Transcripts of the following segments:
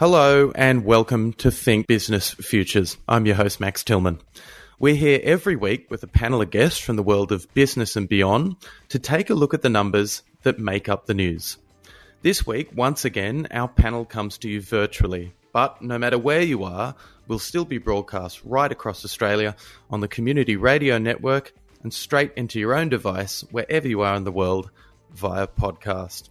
Hello and welcome to Think Business Futures. I'm your host, Max Tillman. We're here every week with a panel of guests from the world of business and beyond to take a look at the numbers that make up the news. This week, once again, our panel comes to you virtually, but no matter where you are, we'll still be broadcast right across Australia on the Community Radio Network and straight into your own device wherever you are in the world via podcast.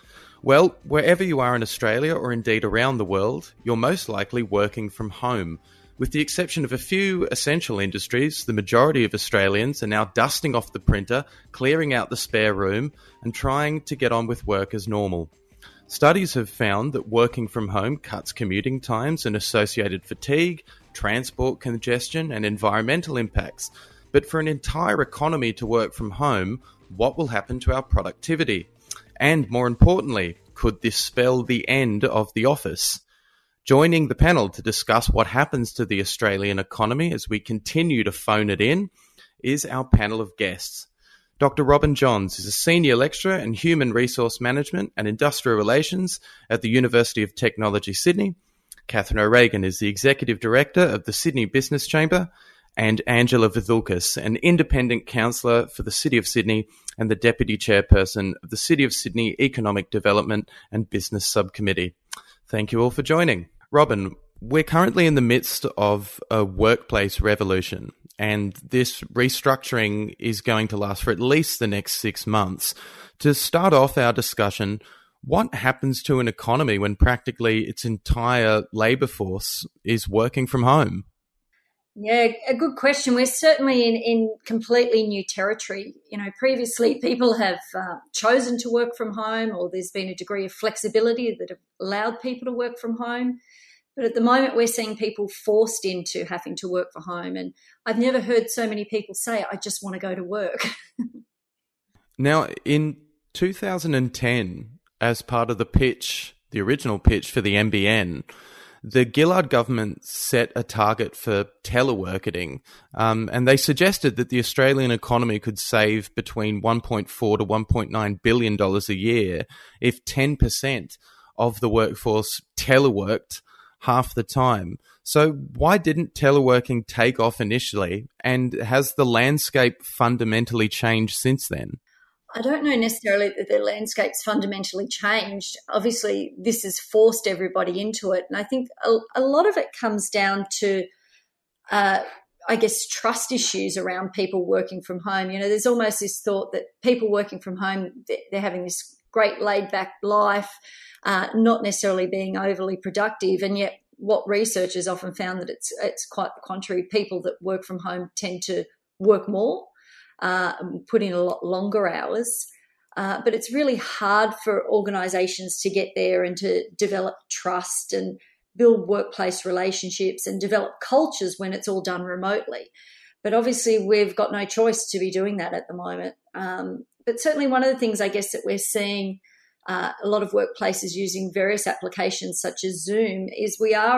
Well, wherever you are in Australia or indeed around the world, you're most likely working from home. With the exception of a few essential industries, the majority of Australians are now dusting off the printer, clearing out the spare room, and trying to get on with work as normal. Studies have found that working from home cuts commuting times and associated fatigue, transport congestion, and environmental impacts. But for an entire economy to work from home, what will happen to our productivity? And more importantly, could this spell the end of the office? Joining the panel to discuss what happens to the Australian economy as we continue to phone it in is our panel of guests. Dr. Robin Johns is a senior lecturer in Human Resource Management and Industrial Relations at the University of Technology, Sydney. Catherine O'Regan is the Executive Director of the Sydney Business Chamber, and Angela Vathulkas, an independent councillor for the City of Sydney and the Deputy Chairperson of the City of Sydney Economic Development and Business Subcommittee. Thank you all for joining. Robin, we're currently in the midst of a workplace revolution, and this restructuring is going to last for at least the next 6 months. To start off our discussion, what happens to an economy when practically its entire labour force is working from home? Yeah, a good question. We're certainly in completely new territory. Previously people have chosen to work from home, or there's been a degree of flexibility that have allowed people to work from home. But at the moment we're seeing people forced into having to work from home. And I've never heard so many people say, I just want to go to work. Now, in 2010, as part of the original pitch for the NBN, the Gillard government set a target for teleworking, and they suggested that the Australian economy could save between $1.4 to $1.9 billion a year if 10% of the workforce teleworked half the time. So why didn't teleworking take off initially, and has the landscape fundamentally changed since then? I don't know necessarily that the landscape's fundamentally changed. Obviously, this has forced everybody into it. And I think a lot of it comes down to, trust issues around people working from home. There's almost this thought that people working from home, they're having this great laid-back life, not necessarily being overly productive. And yet what researchers often found that it's quite the contrary. People that work from home tend to work more, put in a lot longer hours. But it's really hard for organisations to get there and to develop trust and build workplace relationships and develop cultures when it's all done remotely. But obviously we've got no choice to be doing that at the moment. But certainly one of the things I guess that we're seeing a lot of workplaces using various applications such as Zoom is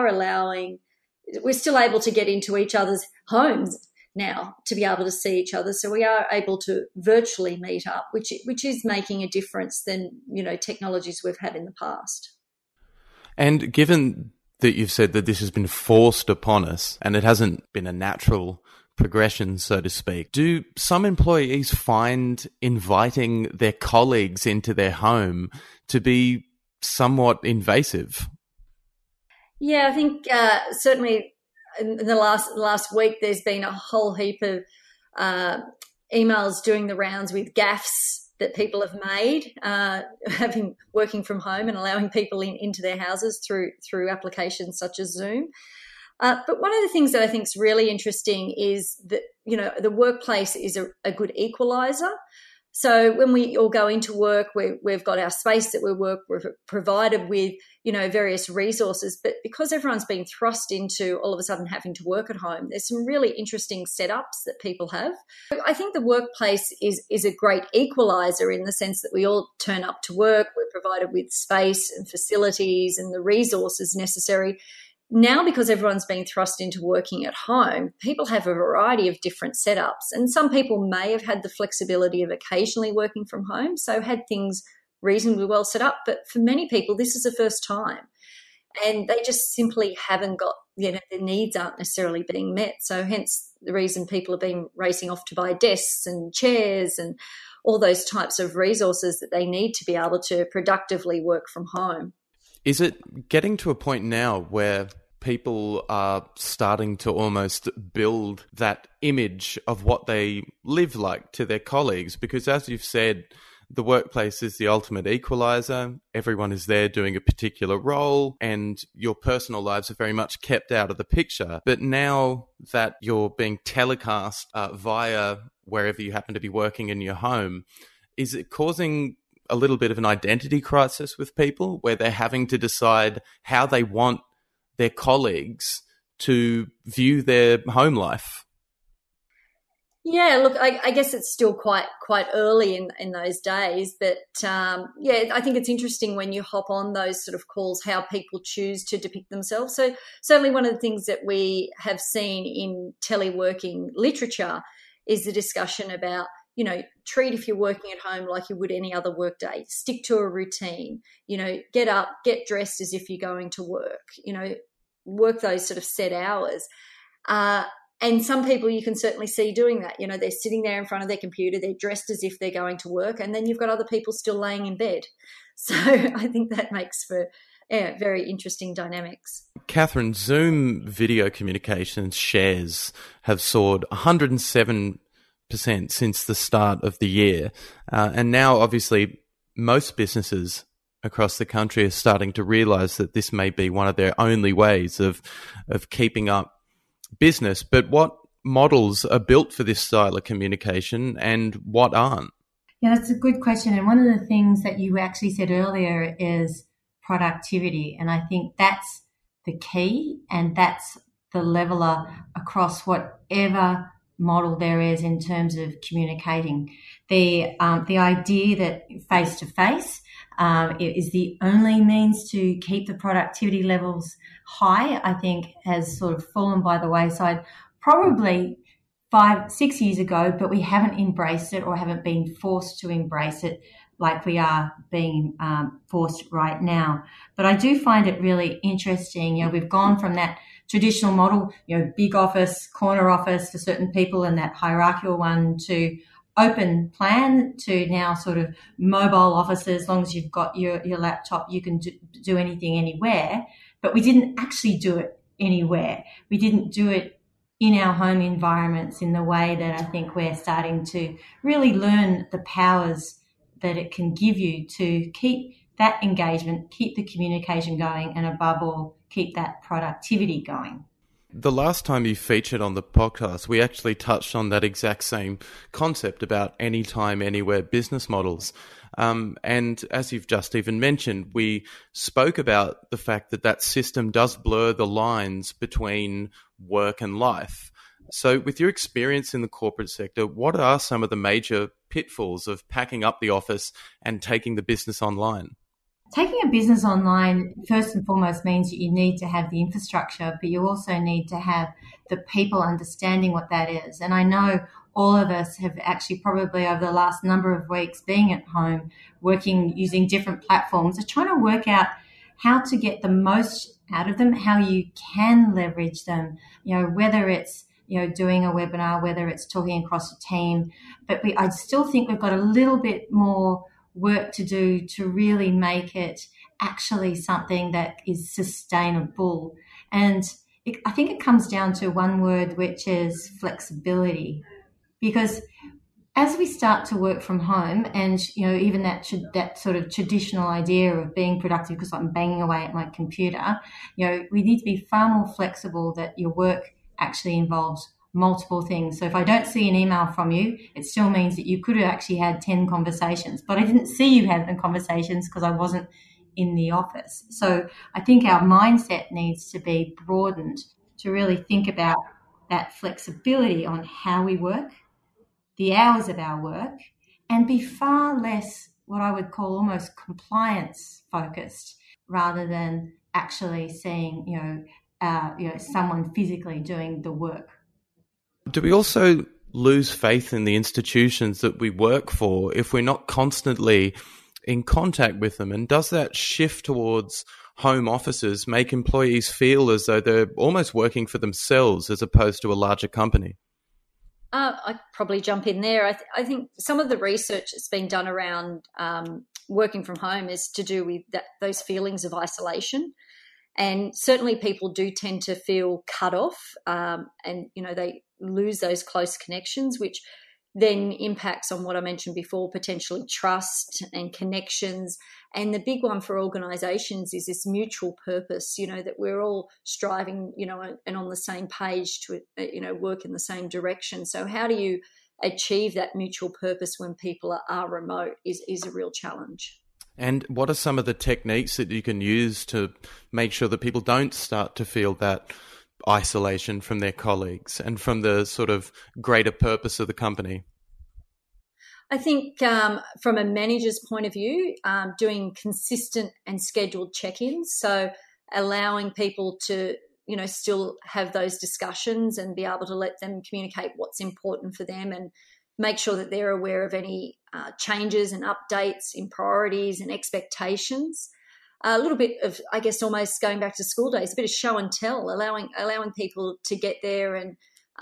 we're still able to get into each other's homes now to be able to see each other. So we are able to virtually meet up, which is making a difference than, technologies we've had in the past. And given that you've said that this has been forced upon us and it hasn't been a natural progression, so to speak, do some employees find inviting their colleagues into their home to be somewhat invasive? Yeah, I think certainly in the last week, there's been a whole heap of emails doing the rounds with gaffes that people have made, working from home and allowing people into their houses through applications such as Zoom. But one of the things that I think is really interesting is that, the workplace is a good equaliser. So when we all go into work, we've got our space that we're provided with, various resources. But because everyone's been thrust into all of a sudden having to work at home, there's some really interesting setups that people have. I think the workplace is a great equaliser in the sense that we all turn up to work, we're provided with space and facilities and the resources necessary. Now, because everyone's been thrust into working at home, people have a variety of different setups. And some people may have had the flexibility of occasionally working from home, so had things reasonably well set up. But for many people, this is the first time. and they just simply haven't got, their needs aren't necessarily being met. So hence the reason people have been racing off to buy desks and chairs and all those types of resources that they need to be able to productively work from home. Is it getting to a point now where people are starting to almost build that image of what they live like to their colleagues? Because as you've said, the workplace is the ultimate equalizer. Everyone is there doing a particular role, and your personal lives are very much kept out of the picture. But now that you're being telecast via wherever you happen to be working in your home, is it causing a little bit of an identity crisis with people where they're having to decide how they want their colleagues to view their home life? Yeah, look, I guess it's still quite early in those days, but I think it's interesting when you hop on those sort of calls how people choose to depict themselves. So certainly one of the things that we have seen in teleworking literature is the discussion about, treat if you're working at home like you would any other work day. Stick to a routine, get up, get dressed as if you're going to work, work those sort of set hours. And some people you can certainly see doing that. They're sitting there in front of their computer, they're dressed as if they're going to work, and then you've got other people still laying in bed. So I think that makes for very interesting dynamics. Catherine, Zoom video communications shares have soared 107% since the start of the year. And now, obviously, most businesses across the country are starting to realise that this may be one of their only ways of keeping up business. But what models are built for this style of communication and what aren't? Yeah, that's a good question. And one of the things that you actually said earlier is productivity. And I think that's the key, and that's the leveler across whatever model there is in terms of communicating. The idea that face-to-face is the only means to keep the productivity levels high, I think has sort of fallen by the wayside probably 5-6 years ago, but we haven't embraced it or haven't been forced to embrace it like we are being forced right now. But I do find it really interesting. We've gone from that traditional model, big office, corner office for certain people and that hierarchical one, to open plan, to now sort of mobile offices. As long as you've got your laptop, you can do anything anywhere. But we didn't actually do it anywhere. We didn't do it in our home environments in the way that I think we're starting to really learn the powers that it can give you to keep that engagement, keep the communication going, and above all, keep that productivity going. The last time you featured on the podcast, we actually touched on that exact same concept about anytime, anywhere business models. And as you've just even mentioned, we spoke about the fact that system does blur the lines between work and life. So with your experience in the corporate sector, what are some of the major pitfalls of packing up the office and taking the business online? Taking a business online, first and foremost, means that you need to have the infrastructure, but you also need to have the people understanding what that is. And I know all of us have actually probably over the last number of weeks being at home, working using different platforms, are trying to work out how to get the most out of them, how you can leverage them, whether it's doing a webinar, whether it's talking across a team. But I still think we've got a little bit more work to do to really make it actually something that is sustainable. And I think it comes down to one word, which is flexibility. Because as we start to work from home, and even that sort of traditional idea of being productive because I'm banging away at my computer, we need to be far more flexible, that your work actually involves multiple things. So if I don't see an email from you, it still means that you could have actually had 10 conversations, but I didn't see you having conversations because I wasn't in the office. So I think our mindset needs to be broadened to really think about that flexibility on how we work, the hours of our work, and be far less what I would call almost compliance focused, rather than actually seeing, someone physically doing the work. Do we also lose faith in the institutions that we work for if we're not constantly in contact with them? And does that shift towards home offices make employees feel as though they're almost working for themselves as opposed to a larger company? I'd probably jump in there. I think some of the research that's been done around working from home is to do with those feelings of isolation. And certainly people do tend to feel cut off and, they lose those close connections, which then impacts on what I mentioned before, potentially trust and connections. And the big one for organisations is this mutual purpose, that we're all striving, and on the same page to, work in the same direction. So how do you achieve that mutual purpose when people are remote is a real challenge. And what are some of the techniques that you can use to make sure that people don't start to feel that isolation from their colleagues and from the sort of greater purpose of the company? I think from a manager's point of view, doing consistent and scheduled check-ins, so allowing people to, still have those discussions and be able to let them communicate what's important for them and make sure that they're aware of any changes and updates in priorities and expectations. A little bit of, I guess, almost going back to school days, a bit of show and tell, allowing people to get there and,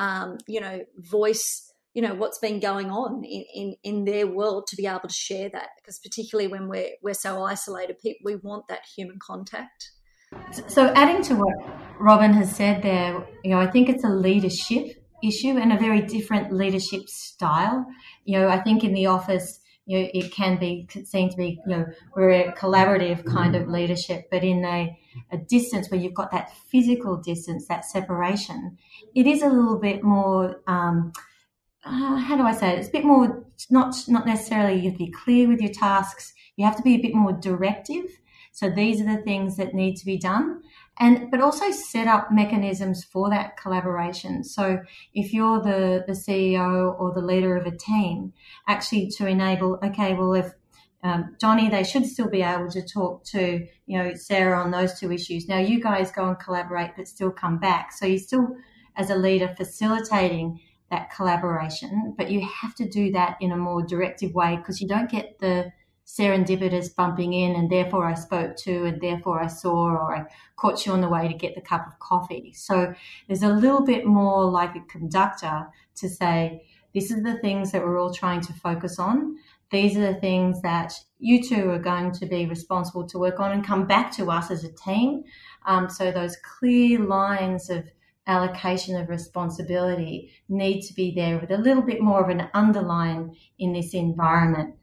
voice, what's been going on in their world, to be able to share that, because particularly when we're so isolated, we want that human contact. So adding to what Robin has said there, I think it's a leadership issue and a very different leadership style. I think in the office, it can be seen to be, we're a collaborative kind of leadership, but in a distance where you've got that physical distance, that separation, it is a little bit more, how do I say it? It's a bit more, not necessarily you have to be clear with your tasks. You have to be a bit more directive. So these are the things that need to be done. But also set up mechanisms for that collaboration. So if you're the CEO or the leader of a team, actually to enable, okay, well, if Johnny, they should still be able to talk to, Sarah on those two issues. Now you guys go and collaborate, but still come back. So you're still, as a leader, facilitating that collaboration, but you have to do that in a more directive way, because you don't get the serendipitous bumping in and therefore I spoke to and therefore I saw, or I caught you on the way to get the cup of coffee. So there's a little bit more like a conductor to say, this is the things that we're all trying to focus on. These are the things that you two are going to be responsible to work on and come back to us as a team. So those clear lines of allocation of responsibility need to be there with a little bit more of an underline in this environment.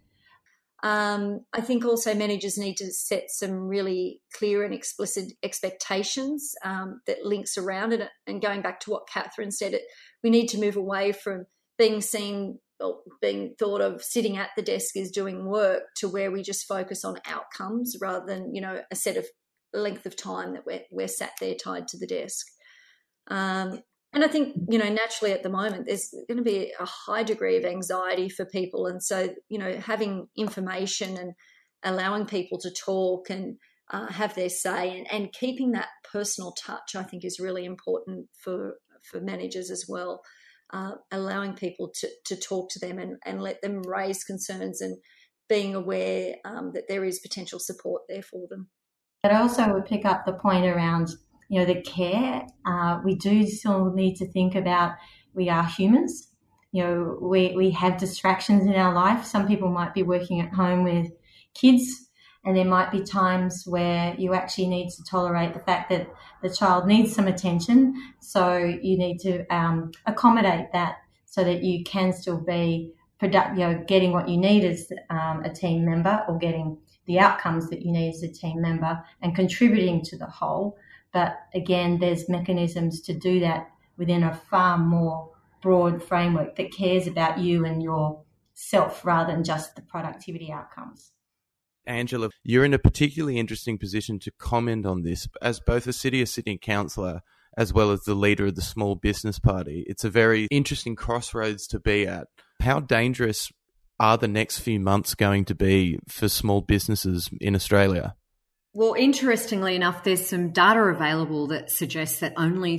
I think also managers need to set some really clear and explicit expectations that links around it. And going back to what Catherine said, we need to move away from being seen or being thought of sitting at the desk as doing work to where we just focus on outcomes rather than, a set of length of time that we're sat there tied to the desk. And I think, naturally at the moment, there's going to be a high degree of anxiety for people. And so, having information and allowing people to talk and have their say and keeping that personal touch, I think is really important for managers as well. Allowing people to talk to them and let them raise concerns and being aware that there is potential support there for them. But I also would pick up the point around the care. We do still need to think about, we are humans. We have distractions in our life. Some people might be working at home with kids, and there might be times where you actually need to tolerate the fact that the child needs some attention. So you need to accommodate that so that you can still be productive, getting what you need as a team member, or getting the outcomes that you need as a team member and contributing to the whole. But again, there's mechanisms to do that within a far more broad framework that cares about you and yourself rather than just the productivity outcomes. Angela, you're in a particularly interesting position to comment on this. As both a City councillor as well as the leader of the Small Business Party, it's a very interesting crossroads to be at. How dangerous are the next few months going to be for small businesses in Australia? Well, interestingly enough, there's some data available that suggests that only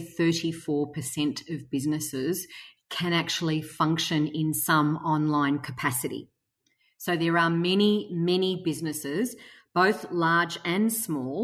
34% of businesses can actually function in some online capacity. So there are many, many businesses, both large and small,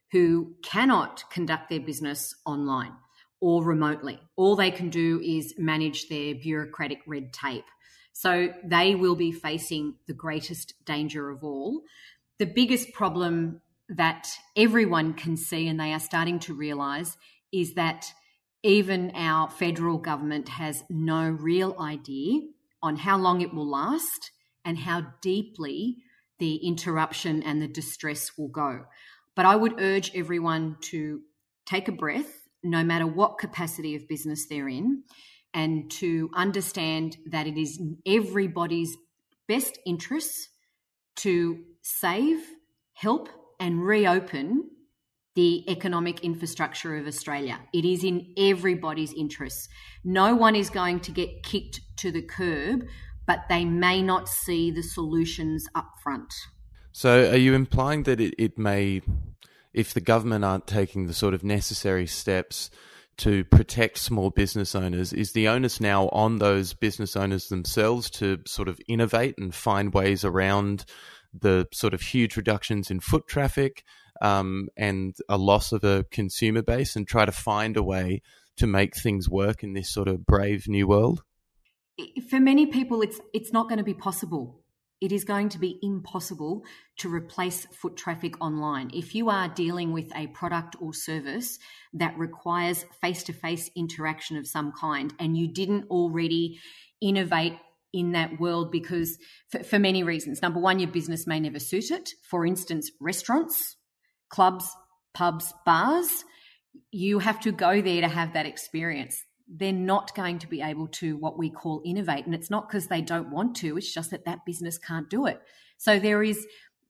who cannot conduct their business online or remotely. All they can do is manage their bureaucratic red tape. So they will be facing the greatest danger of all. The biggest problem that everyone can see, and they are starting to realise, is that even our federal government has no real idea on how long it will last and how deeply the interruption and the distress will go. But I would urge everyone to take a breath, no matter what capacity of business they're in, and to understand that it is in everybody's best interests to save, help, and reopen the economic infrastructure of Australia. It is in everybody's interests. No one is going to get kicked to the curb, but they may not see the solutions up front. So are you implying that it may, if the government aren't taking the sort of necessary steps to protect small business owners, is the onus now on those business owners themselves to sort of innovate and find ways around the sort of huge reductions in foot traffic and a loss of a consumer base, and try to find a way to make things work in this sort of brave new world? For many people, it's not going to be possible. It is going to be impossible to replace foot traffic online. If you are dealing with a product or service that requires face-to-face interaction of some kind, and you didn't already innovate in that world because for many reasons. Number one, your business may never suit it. For instance, restaurants, clubs, pubs, bars, you have to go there to have that experience. They're not going to be able to what we call innovate. And it's not because they don't want to, it's just that business can't do it. So there is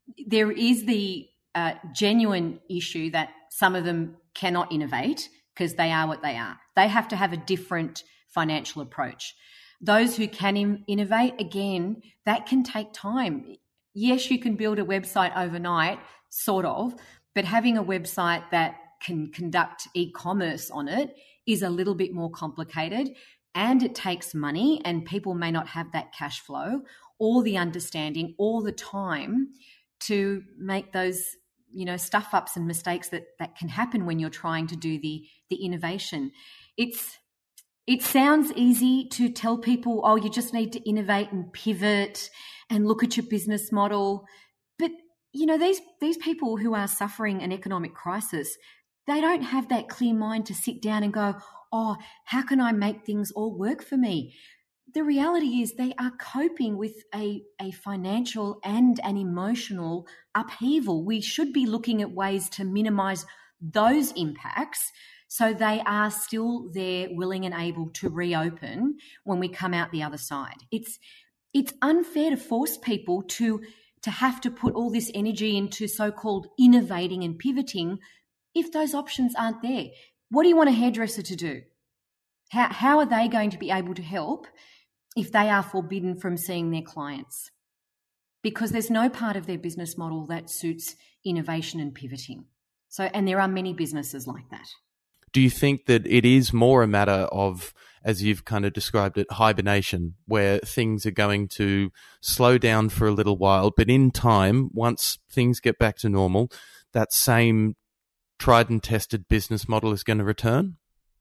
the genuine issue that some of them cannot innovate because they are what they are. They have to have a different financial approach. Those who can innovate, again, that can take time. Yes, you can build a website overnight, sort of, but having a website that can conduct e-commerce on it is a little bit more complicated, and it takes money, and people may not have that cash flow or the understanding or the time to make those, stuff ups and mistakes that can happen when you're trying to do the innovation. It sounds easy to tell people, oh, you just need to innovate and pivot and look at your business model. But, these people who are suffering an economic crisis, they don't have that clear mind to sit down and go, oh, how can I make things all work for me? The reality is they are coping with a financial and an emotional upheaval. We should be looking at ways to minimise those impacts so they are still there, willing and able to reopen when we come out the other side. It's unfair to force people to have to put all this energy into so-called innovating and pivoting if those options aren't there. What do you want a hairdresser to do? How are they going to be able to help if they are forbidden from seeing their clients? Because there's no part of their business model that suits innovation and pivoting. And there are many businesses like that. Do you think that it is more a matter of, as you've kind of described it, hibernation, where things are going to slow down for a little while, but in time, once things get back to normal, that same tried and tested business model is going to return?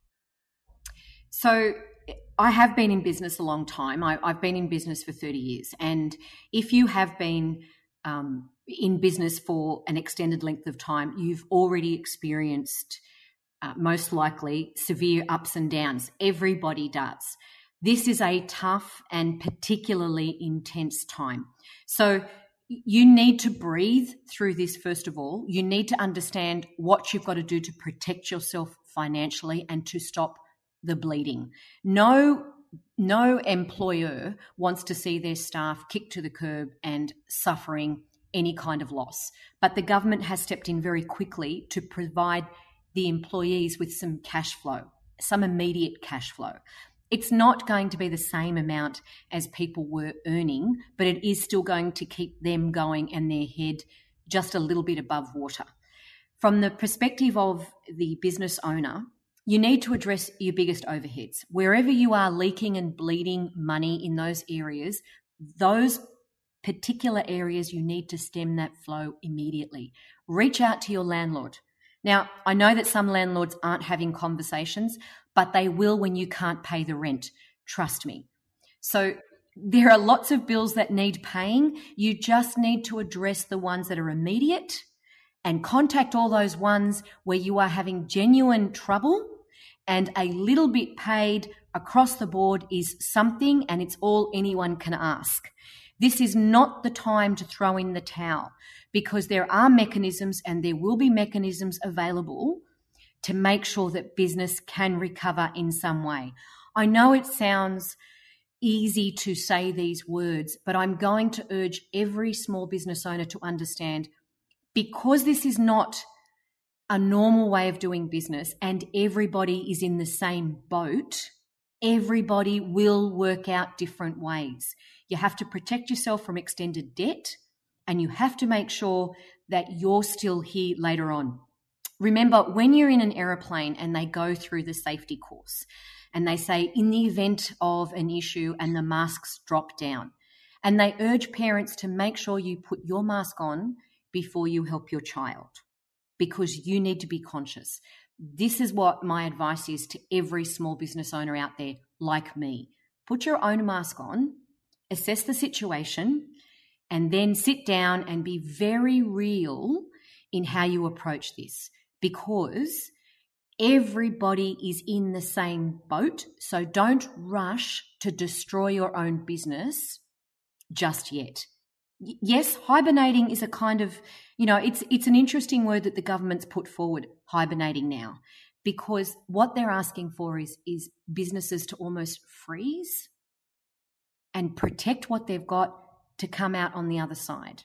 So I have been in business a long time. I've been in business for 30 years. And if you have been in business for an extended length of time, you've already experienced most likely severe ups and downs. Everybody does. This is a tough and particularly intense time. So you need to breathe through this, first of all. You need to understand what you've got to do to protect yourself financially and to stop the bleeding. No employer wants to see their staff kicked to the curb and suffering any kind of loss. But the government has stepped in very quickly to provide the employees with some cash flow, some immediate cash flow. It's not going to be the same amount as people were earning, but it is still going to keep them going and their head just a little bit above water. From the perspective of the business owner, you need to address your biggest overheads. Wherever you are leaking and bleeding money in those areas, those particular areas, you need to stem that flow immediately. Reach out to your landlord. Now, I know that some landlords aren't having conversations, but they will when you can't pay the rent. Trust me. So there are lots of bills that need paying. You just need to address the ones that are immediate and contact all those ones where you are having genuine trouble, and a little bit paid across the board is something, and it's all anyone can ask. This is not the time to throw in the towel, because there are mechanisms, and there will be mechanisms available to make sure that business can recover in some way. I know it sounds easy to say these words, but I'm going to urge every small business owner to understand, because this is not a normal way of doing business and everybody is in the same boat, everybody will work out different ways. You have to protect yourself from extended debt, and you have to make sure that you're still here later on. Remember, when you're in an aeroplane and they go through the safety course and they say, in the event of an issue, and the masks drop down, and they urge parents to make sure you put your mask on before you help your child, because you need to be conscious. This is what my advice is to every small business owner out there like me. Put your own mask on, assess the situation, and then sit down and be very real in how you approach this, because everybody is in the same boat. So don't rush to destroy your own business just yet. Yes, hibernating is a kind of, it's an interesting word that the government's put forward, hibernating now, because what they're asking for is businesses to almost freeze and protect what they've got to come out on the other side.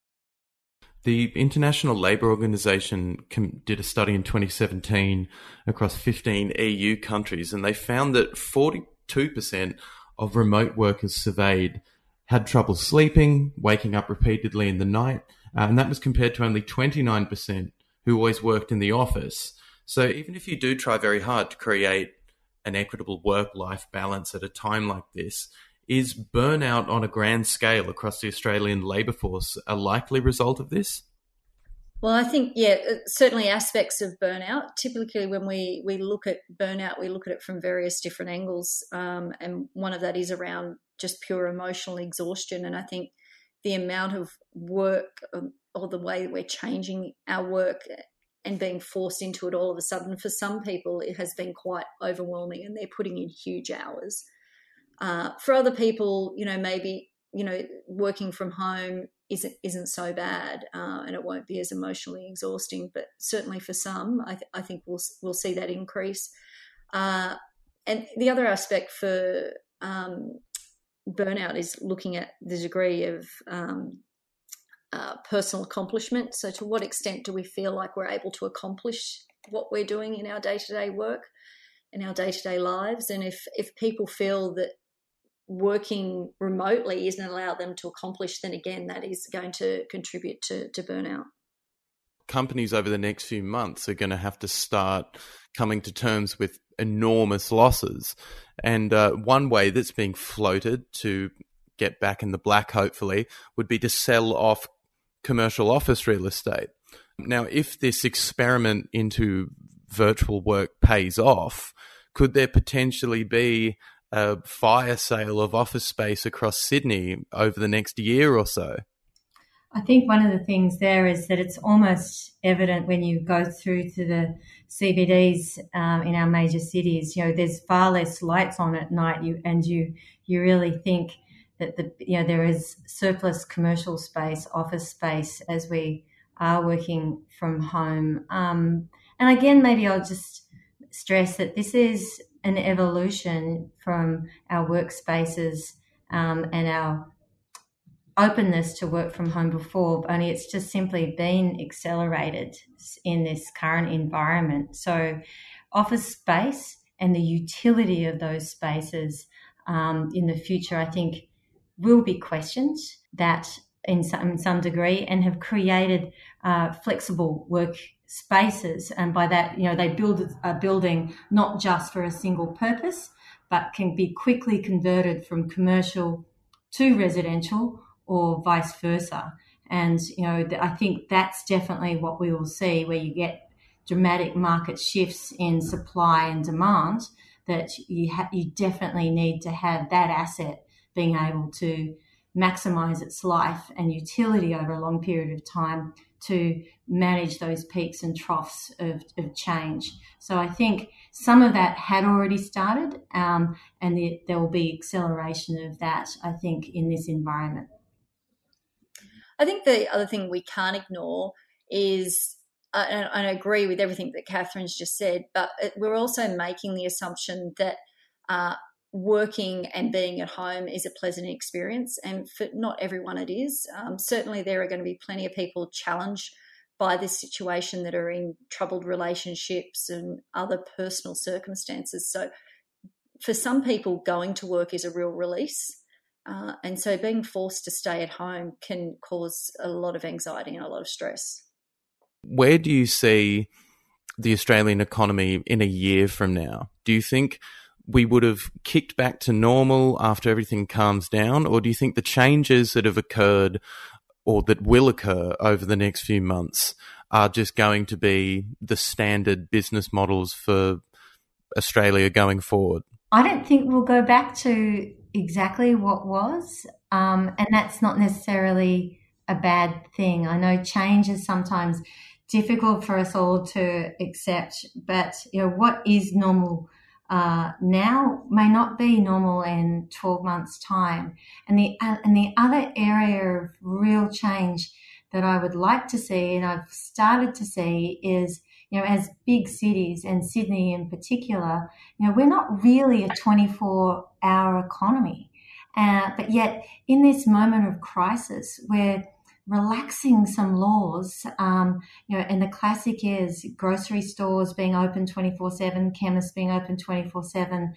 The International Labour Organization did a study in 2017 across 15 EU countries, and they found that 42% of remote workers surveyed had trouble sleeping, waking up repeatedly in the night, and that was compared to only 29% who always worked in the office. So even if you do try very hard to create an equitable work-life balance at a time like this, is burnout on a grand scale across the Australian labour force a likely result of this? Well, I think, certainly aspects of burnout. Typically when we look at burnout, we look at it from various different angles, and one of that is around just pure emotional exhaustion. And I think the amount of work, or the way that we're changing our work and being forced into it all of a sudden, for some people it has been quite overwhelming, and they're putting in huge hours. For other people, maybe working from home isn't so bad, and it won't be as emotionally exhausting. But certainly for some, I think we'll see that increase. And the other aspect for burnout is looking at the degree of personal accomplishment. So to what extent do we feel like we're able to accomplish what we're doing in our day-to-day work, in our day-to-day lives? And if people feel that working remotely isn't allow them to accomplish, then again, that is going to contribute to burnout. Companies over the next few months are going to have to start coming to terms with enormous losses. And one way that's being floated to get back in the black, hopefully, would be to sell off commercial office real estate. Now, if this experiment into virtual work pays off, could there potentially be a fire sale of office space across Sydney over the next year or so? I think one of the things there is that it's almost evident when you go through to the CBDs in our major cities. There's far less lights on at night, you really think that there is surplus commercial space, office space, as we are working from home. And again, maybe I'll just stress that this is an evolution from our workspaces and our openness to work from home before, only it's just simply been accelerated in this current environment. So office space and the utility of those spaces in the future, I think, will be questioned that in some degree, and have created flexible work spaces. And by that, they build a building not just for a single purpose, but can be quickly converted from commercial to residential or vice versa. And, I think that's definitely what we will see, where you get dramatic market shifts in supply and demand, that you definitely need to have that asset being able to maximize its life and utility over a long period of time to manage those peaks and troughs of change. So I think some of that had already started, and there will be acceleration of that, I think, in this environment. I think the other thing we can't ignore is, and I agree with everything that Catherine's just said, but we're also making the assumption that working and being at home is a pleasant experience, and for not everyone it is. Certainly there are going to be plenty of people challenged by this situation that are in troubled relationships and other personal circumstances. So for some people, going to work is a real release. And so being forced to stay at home can cause a lot of anxiety and a lot of stress. Where do you see the Australian economy in a year from now? Do you think we would have kicked back to normal after everything calms down? Or do you think the changes that have occurred or that will occur over the next few months are just going to be the standard business models for Australia going forward? I don't think we'll go back to exactly what was, and that's not necessarily a bad thing. I know change is sometimes difficult for us all to accept, but what is normal now may not be normal in 12 months' time. And the other area of real change that I would like to see, and I've started to see, is as big cities, and Sydney in particular, we're not really a 24-hour economy, but yet in this moment of crisis, we're relaxing some laws, and the classic is grocery stores being open 24/7, chemists being open 24/7.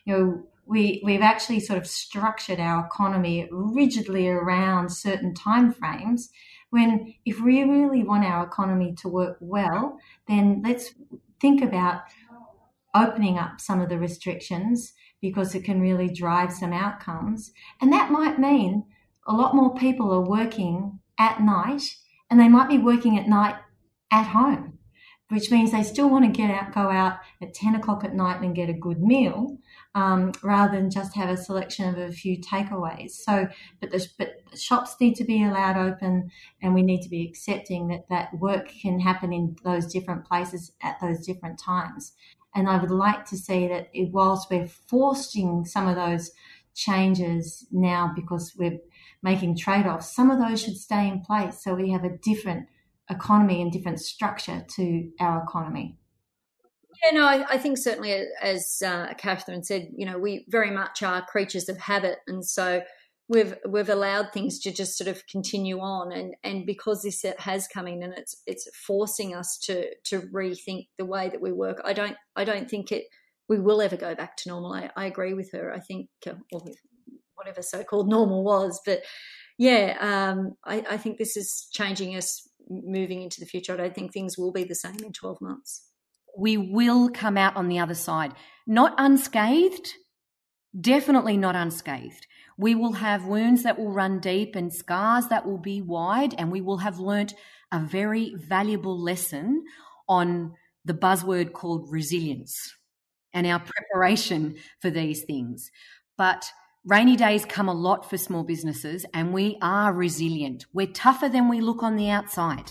We've actually sort of structured our economy rigidly around certain timeframes, when if we really want our economy to work well, then let's think about opening up some of the restrictions, because it can really drive some outcomes. And that might mean a lot more people are working at night, and they might be working at night at home, which means they still want to go out at 10 o'clock at night and get a good meal, rather than just have a selection of a few takeaways. So, but the shops need to be allowed open, and we need to be accepting that work can happen in those different places at those different times. And I would like to see that whilst we're forcing some of those changes now because we're making trade-offs, some of those should stay in place so we have a different economy and different structure to our economy. Yeah, no, I think certainly, as Catherine said, we very much are creatures of habit, and so we've allowed things to just sort of continue on, and because this has come in and it's forcing us to rethink the way that we work. I don't think we will ever go back to normal. I agree with her. I think whatever so-called normal was, but yeah, I think this is changing us moving into the future. I don't think things will be the same in 12 months. We will come out on the other side. Not unscathed, definitely not unscathed. We will have wounds that will run deep and scars that will be wide, and we will have learnt a very valuable lesson on the buzzword called resilience and our preparation for these things. But rainy days come a lot for small businesses, and we are resilient. We're tougher than we look on the outside.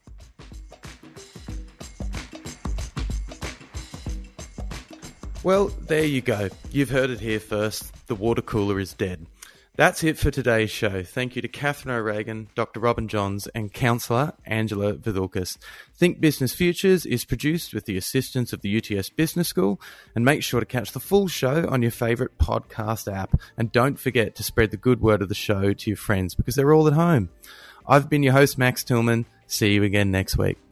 Well, there you go. You've heard it here first. The water cooler is dead. That's it for today's show. Thank you to Catherine O'Regan, Dr. Robin Johns, and Counsellor Angela Vathoukas. Think Business Futures is produced with the assistance of the UTS Business School, and make sure to catch the full show on your favourite podcast app. And don't forget to spread the good word of the show to your friends, because they're all at home. I've been your host, Max Tillman. See you again next week.